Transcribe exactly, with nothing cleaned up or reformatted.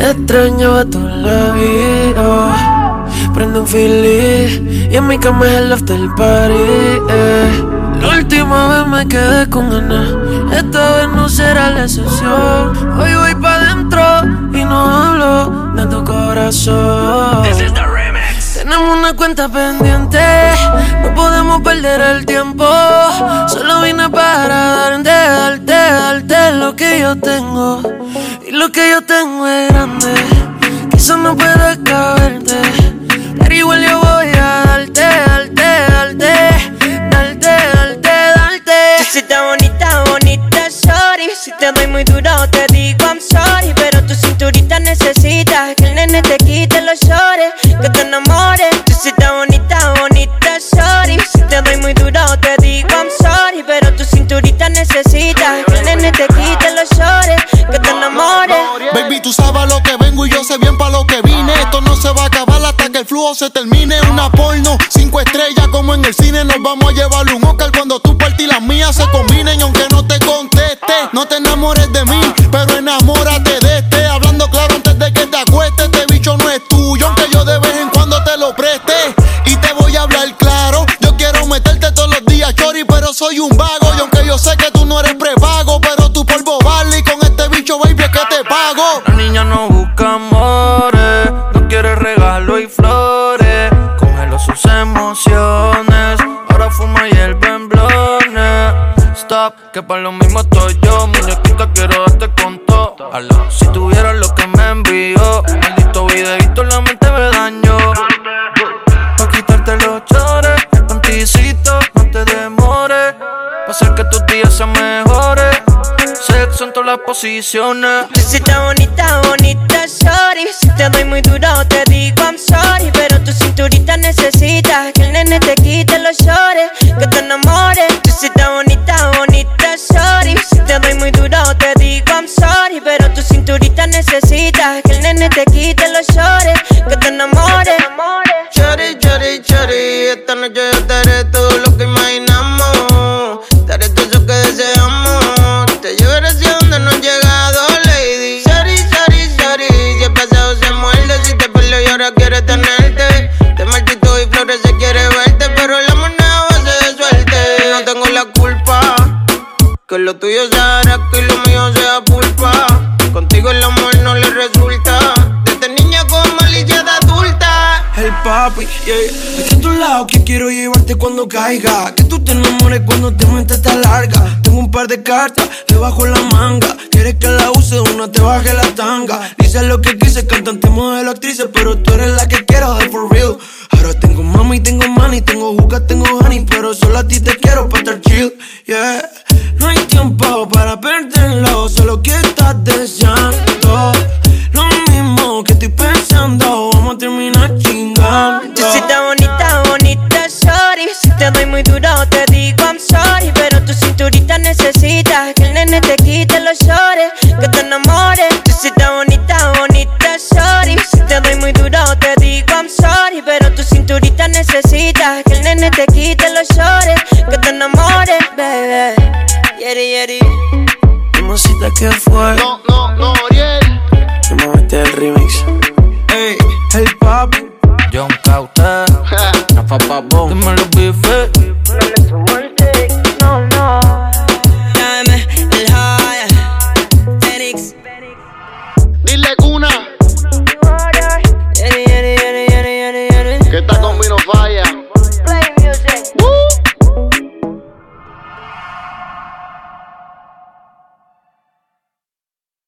extrañaba tu labio. Prende un feliz y en mi cama es el after party, eh. La última vez me quedé con ganas, esta vez no será la excepción. Hoy voy pa' dentro y no hablo de tu corazón. This is the remix. Tenemos una cuenta pendiente, no podemos perder el tiempo. Solo vine para darte, darte, darte lo que yo tengo. Y lo que yo tengo es grande, quizás no pueda caberte, pero igual yo voy a darte, darte, darte, darte, darte, darte. Tú sí estás bonita, bonita, sorry. Si te doy muy duro te digo I'm sorry, pero tu cinturita necesita que el nene te quite los shorts, que te enamores. Tú sí estás bonita, bonita, sorry. Si te doy muy duro te digo I'm sorry, pero tu cinturita necesita que el nene te quite los shorts, que te enamores. Baby, tú sabes lo que vengo y yo sé bien pa' lo que vine. Esto no se va a acabar hasta que el flujo se termine. Una porno, cinco estrellas como en el cine. Nos vamos a llevar un Oscar cuando tu parte y las mías se combinen. Y aunque no te conteste, no te enamores de mí, pero enamórate de este. Hablando claro antes de que te acuestes, este bicho no es tuyo, aunque yo de vez en cuando te lo preste. Y te voy a hablar claro, yo quiero meterte todos los días, chori, pero soy un vago. Y aunque yo sé que tú no eres prepago, pero tu polvo vale y con este bicho, baby, es que te pago. La niña no busca amores, no quiere regalo y flores. Congelo sus emociones, ahora fuma y el en blones. Stop, que pa' lo mismo estoy yo. Muñequita, quiero darte con todo. Aló, si tuvieras lo que me envió, maldito videito en la mente me dañó. Pa' quitarte los chores, panticito, no te demores. Pa' hacer que tus días sean mejores. Sexo en todas las posiciones. Tú sí estás bonita, bonita, sorry. Si te doy muy duro te digo I'm sorry, pero tu cinturita necesita que el nene te quite los shorts, que te enamores. Tú sí estás bonita, bonita, sorry. Si te doy muy duro te digo I'm sorry, pero tu cinturita necesita que el nene te quite los shorts, que te enamores. Chori, chori, chori, esta noche yo te haré todo lo que imaginamos. Te haré todo eso que deseamos. Te llevaré hacia donde no he llegado, lady. Sorry, sorry, sorry, si el pasado se muerde. Si te peleó y ahora quieres tenerte. Te marchito y flores se quiere verte, pero la moneda va a ser de suerte. No tengo la culpa, que lo tuyo sea araco y lo mío sea pulpa. Contigo el amor no le resulta, desde niña con malicia de adulta. El papi, yeah. Estoy a tu lado que quiero llevarte cuando caiga, que tú te enamores cuando te metes esta larga. Tengo un par de cartas debajo la manga, quieres que la use una te baje la tanga. Dices lo que quise, cantante, modelo, actrices, pero tú eres la que quiero de for real. Ahora tengo mami, tengo money, tengo juca, tengo honey, pero solo a ti te quiero pa' estar chill, yeah. No hay tiempo para perderlo, solo que estás deseando lo mismo que estoy pensando, vamos a terminar chingando. Tú sí estás bonita, bonita, sorry. Si te doy muy duro te digo I'm sorry, pero tu cinturita necesita que el nene te quite los shorts, que te enamores. Tú sí estás bonita, bonita, sorry. Si te doy muy duro te digo I'm sorry, pero tu cinturita necesita que el nene te quite los shorts, que te enamores, baby. Yeri, yeri. Hermosita, ¿qué fue? No, no, no, Ariel. Vamos a meter el remix. Ey, El papi, John Cauter, Rafa Pabón, dime los bifes. No me subo el take, no, no. Dame el high, Phoenix. dile Cuna Yeri, yeri, yeri, yeri, yeri, yeri. que está con Vino Fire.